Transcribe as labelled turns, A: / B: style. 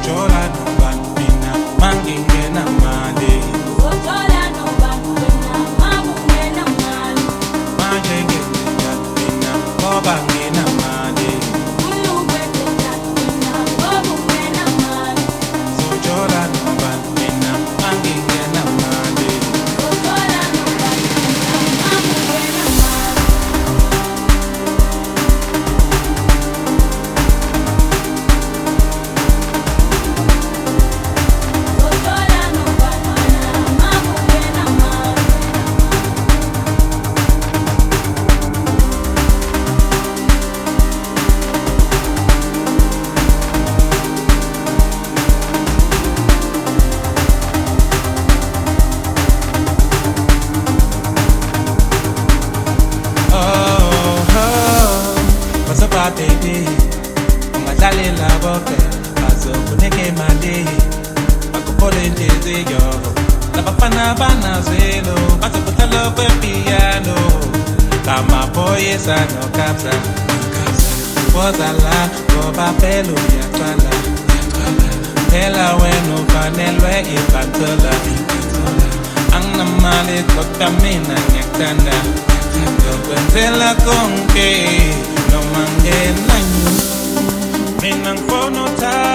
A: Uzojola no bantu mina mangingena mali.
B: Uzojola no bantu mina mangingena mali.
A: Mangingena mina ngoba ngina mali.
B: Ulubhekela mina ngoba ungena mali.
A: Uzojola no bantu mina mangingena mali.
B: Uzojola no bantu mina mangingena mali. Uzojola no bantu mina mangingena mali.
A: Baby, ungadlalela bonke bazokunika imali bakuphola inhliziyo labafana banazwelo bazokudlala kwepiyano kamaphoyisa nokabza bozala ngoba phela uyaqala phela wena ufanelwe ibhantola anginamali kodwa mina ngiyakuthanda ngizokwenzela konke noma ngenanyu mina ngifuna uthanda